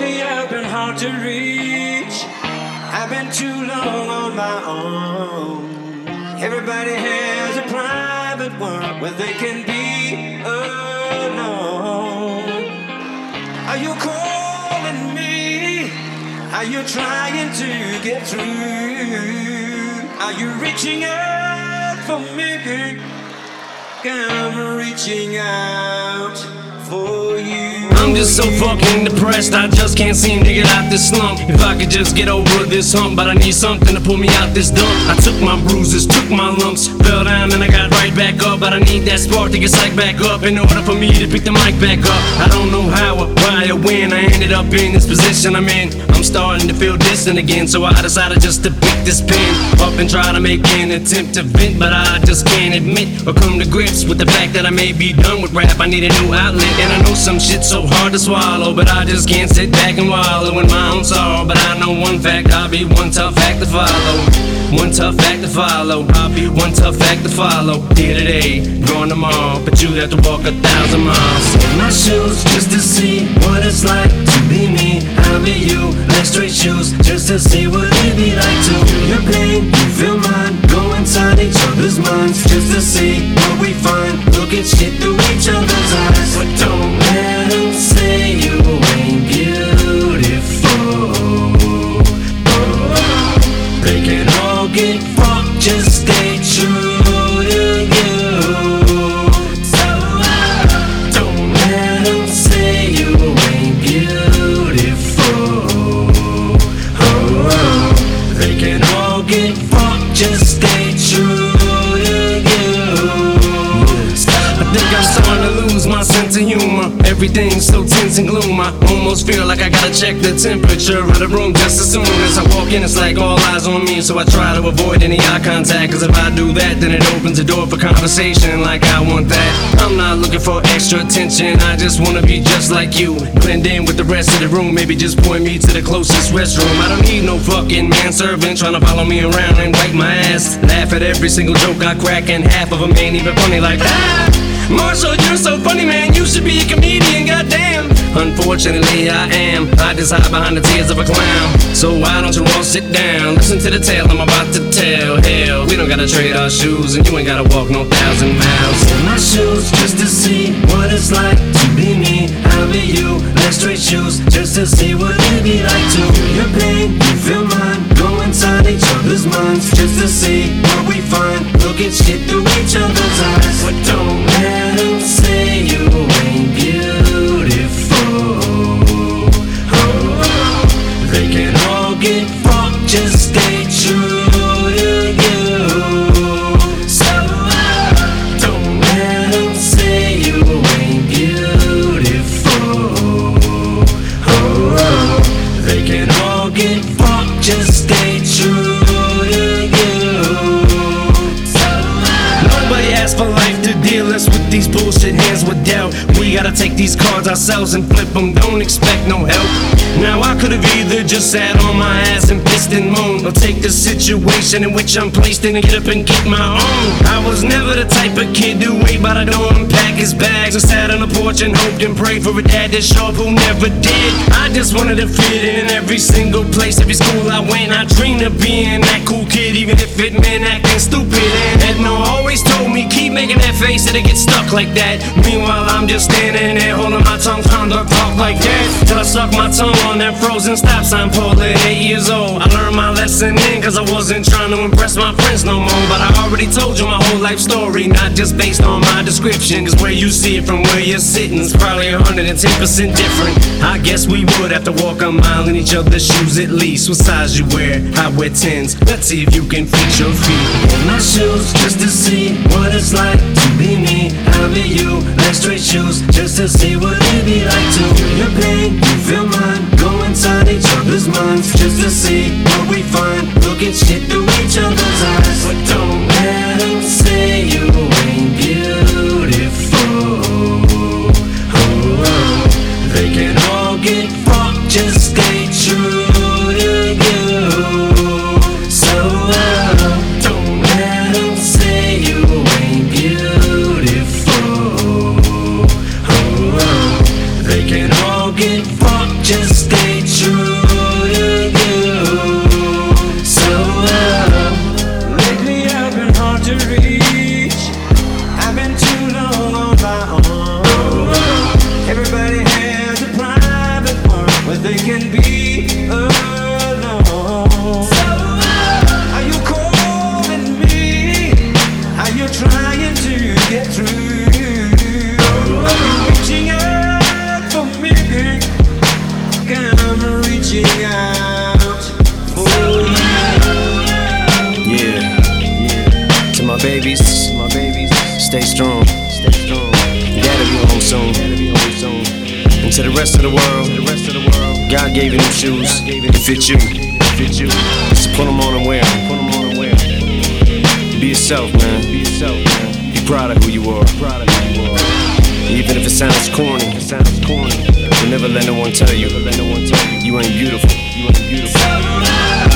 Lately I've been hard to reach. I've been too long on my own. Everybody has a private world where they can be alone. Are you calling me? Are you trying to get through? Are you reaching out for me? I'm reaching out for you. I'm just so fucking depressed, I just can't seem to get out this slump. If I could just get over this hump, but I need something to pull me out this dump. I took my bruises, took my lumps, fell down and I got right back up. But I need that spark to get psyched back up in order for me to pick the mic back up. I don't know how or why or when I ended up in this position I'm in. I'm starting to feel distant again, so I decided just to pick this pen up and try to make an attempt to vent. But I just can't admit or come to grips with the fact that I may be done with rap. I need a new outlet, and I know some shit's so hard to swallow, but I just can't sit back and wallow in my own sorrow. But I know one fact, I'll be one tough act to follow. One tough act to follow. I'll be one tough act to follow. Here today, gone tomorrow, but you have to walk 1,000 miles in my shoes just to see what it's like to be me. I'll be you, like straight shoes, just to see what it'd be like to feel your pain, you feel mine. Go inside each other's minds just to see what we find. Look at shit through each other's eyes, but don't let them say you ain't beautiful. They can all get fucked, just stay true to you. So don't let them say you ain't beautiful. They can all get fucked, just stay true to you. I think I'm starting to lose my sense of humor. Everything's so tense and gloom. I almost feel like I gotta check the temperature of the room just as soon as I walk in. It's like all eyes on me, so I try to avoid any eye contact. Cause if I do that, then it opens the door for conversation like I want that. I'm not looking for extra attention, I just wanna be just like you. Blend in with the rest of the room, maybe just point me to the closest restroom. I don't need no fucking manservant trying to follow me around and wipe my ass. Laugh at every single joke I crack, and half of them ain't even funny like that. Marshall, you're so funny, man, you should be a comedian, goddamn. Unfortunately, I am. I just hide behind the tears of a clown. So why don't you all sit down? Listen to the tale I'm about to tell. Hell, we don't gotta trade our shoes, and you ain't gotta walk no 1,000 miles in my shoes just to see what it's like to be me. I'll be you, like straight shoes, just to see what it'd be like to feel your pain, you feel mine. Go inside each other's minds just to see what we find. Look at shit through each other's eyes, but don't let them say you ain't beautiful. They can all get fucked, just stay true to you. So don't let them say you ain't beautiful. They can all get fucked, just stay true to you. Nobody asked for life to deal us with these bullshit hands with doubt. We gotta take these cards ourselves and flip them, don't expect no help. Now I could've either just sat on my ass and pissed and moaned, or take the situation in which I'm placed in and get up and get my own. I was never the type of kid to wait by the door and pack his bags, or sat on the porch and hoped and prayed for a dad that showed up who never did. I just wanted to fit in every single place, every school I went. I dreamed of being that cool kid, even if it meant acting stupid. And Edna always told me, keep making that face, it'll get stuck like that. Meanwhile I'm just standing there holding my tongue, trying to talk like that, till I suck my tongue on that frozen stop sign pole at 8 years old. I learned my lesson then, cause I wasn't trying to impress my friends no more. But I already told you my whole life story, not just based on my description. Cause where you see it from where you're sitting is probably 110% different. I guess we would have to walk a mile in each other's shoes at least. What size you wear? I wear 10s. Let's see if you can fit your feet in my shoes just to see what it's like to be me. I'll be you, like straight shoes, just to see what it'd be like to feel your pain, you feel mine. Go inside each other's minds just to see what we find. Look at shit through each other's eyes, but don't let them say you ain't beautiful. They can all get fucked, just stay true to you. So don't let them say you ain't beautiful. They can all get fucked, just stay reaching out for you. Yeah. To my babies, stay strong. Dad'll be home soon. And to the rest of the world, God gave you them shoes to fit you. Just put them on and wear 'em. Be yourself, man. Be proud of who you are. Even if it sounds corny, you'll never let no one tell you you ain't beautiful.